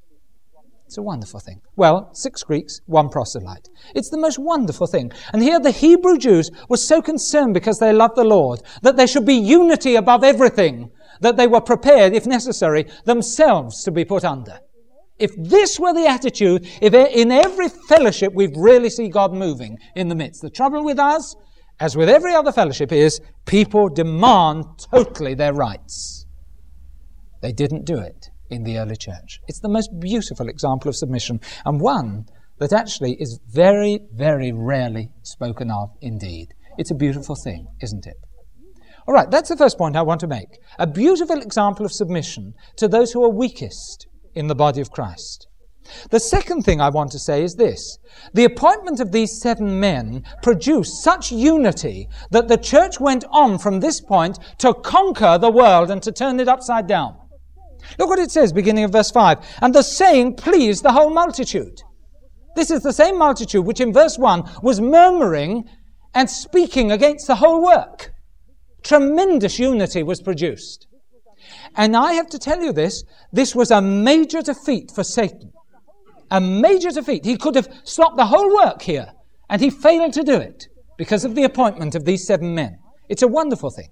It's a wonderful thing. Well, 6 Greeks, 1 proselyte. It's the most wonderful thing. And here the Hebrew Jews were so concerned because they loved the Lord that there should be unity above everything, that they were prepared, if necessary, themselves to be put under. If this were the attitude, if in every fellowship we'd really see God moving in the midst. The trouble with us, as with every other fellowship, is people demand totally their rights. They didn't do it in the early church. It's the most beautiful example of submission, and one that actually is very, very rarely spoken of indeed. It's a beautiful thing, isn't it? All right, that's the first point I want to make. A beautiful example of submission to those who are weakest in the body of Christ. The second thing I want to say is this. The appointment of these 7 men produced such unity that the church went on from this point to conquer the world and to turn it upside down. Look what it says, beginning of verse 5. And the saying pleased the whole multitude. This is the same multitude which in verse 1 was murmuring and speaking against the whole work. Tremendous unity was produced. And I have to tell you this was a major defeat for Satan. A major defeat. He could have stopped the whole work here, and he failed to do it because of the appointment of these 7 men. It's a wonderful thing.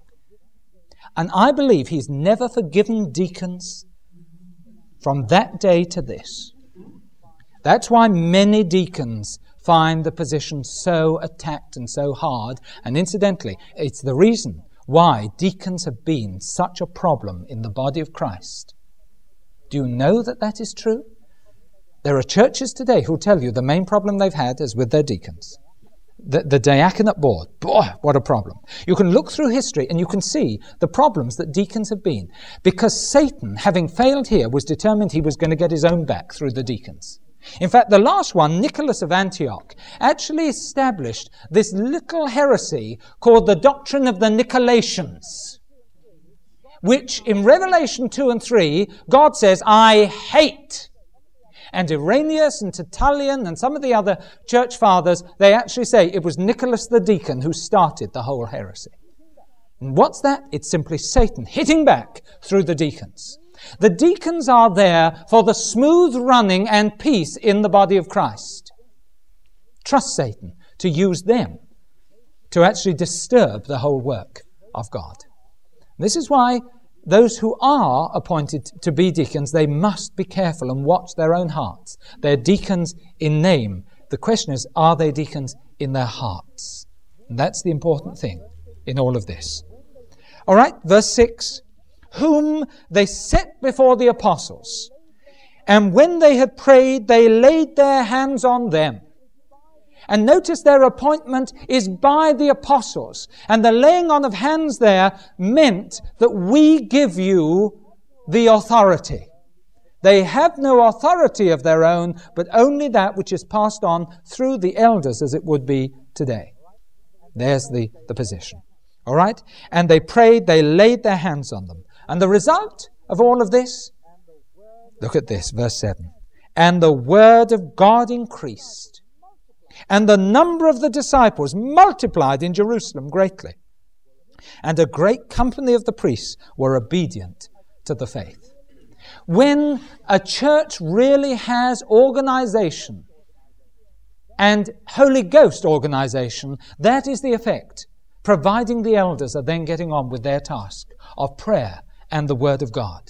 And I believe he's never forgiven deacons from that day to this. That's why many deacons find the position so attacked and so hard. And incidentally, it's the reason why deacons have been such a problem in the body of Christ. Do you know that that is true? There are churches today who tell you the main problem they've had is with their deacons. The diaconate board, boy, what a problem. You can look through history and you can see the problems that deacons have been, because Satan, having failed here, was determined he was going to get his own back through the deacons. In fact, the last one, Nicholas of Antioch, actually established this little heresy called the doctrine of the Nicolaitans, which in Revelation 2 and 3, God says, I hate. And Irenaeus and Tertullian and some of the other church fathers, they actually say it was Nicholas the deacon who started the whole heresy. And what's that? It's simply Satan hitting back through the deacons. The deacons are there for the smooth running and peace in the body of Christ. Trust Satan to use them to actually disturb the whole work of God. This is why those who are appointed to be deacons, they must be careful and watch their own hearts. They're deacons in name. The question is, are they deacons in their hearts? And that's the important thing in all of this. All right, verse 6. Whom they set before the apostles. And when they had prayed, they laid their hands on them. And notice their appointment is by the apostles. And the laying on of hands there meant that we give you the authority. They have no authority of their own, but only that which is passed on through the elders, as it would be today. There's the position. All right? And they prayed, they laid their hands on them. And the result of all of this? Look at this, verse 7. And the word of God increased, and the number of the disciples multiplied in Jerusalem greatly. And a great company of the priests were obedient to the faith. When a church really has organization and Holy Ghost organization, that is the effect, providing the elders are then getting on with their task of prayer and the Word of God.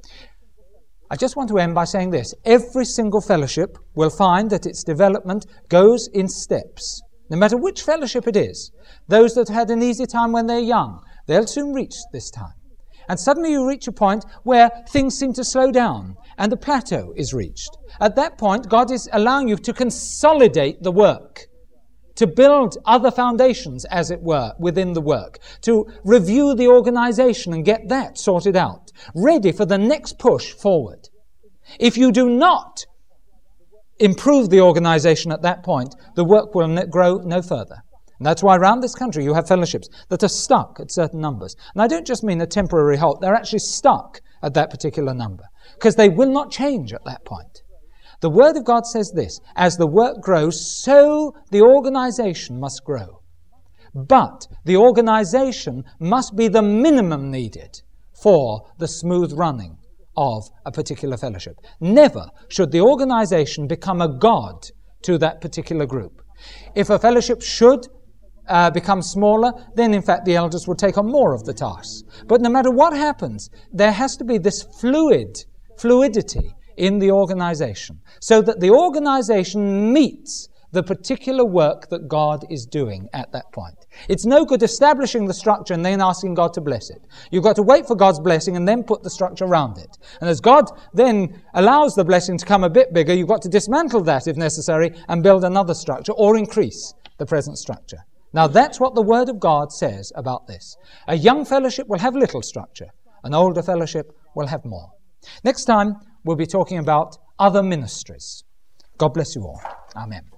I just want to end by saying this. Every single fellowship will find that its development goes in steps. No matter which fellowship it is, those that had an easy time when they're young, they'll soon reach this time. And suddenly you reach a point where things seem to slow down and the plateau is reached. At that point, God is allowing you to consolidate the work, to build other foundations, as it were, within the work, to review the organization and get that sorted out, ready for the next push forward. If you do not improve the organization at that point, the work will grow no further. And that's why around this country you have fellowships that are stuck at certain numbers. And I don't just mean a temporary halt. They're actually stuck at that particular number because they will not change at that point. The Word of God says this: as the work grows, so the organization must grow. But the organization must be the minimum needed for the smooth running of a particular fellowship. Never should the organization become a god to that particular group. If a fellowship should become smaller, then in fact the elders will take on more of the tasks. But no matter what happens, there has to be this fluidity in the organization, so that the organization meets the particular work that God is doing at that point. It's no good establishing the structure and then asking God to bless it. You've got to wait for God's blessing and then put the structure around it. And as God then allows the blessing to come a bit bigger, you've got to dismantle that if necessary and build another structure or increase the present structure. Now that's what the Word of God says about this. A young fellowship will have little structure. An older fellowship will have more. Next time we'll be talking about other ministries. God bless you all. Amen.